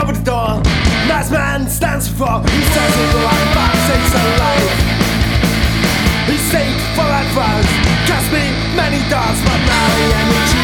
open the door. Nice man stands before. He says he will have back takes a life. He saved for advice, cast me many darts, but now he energy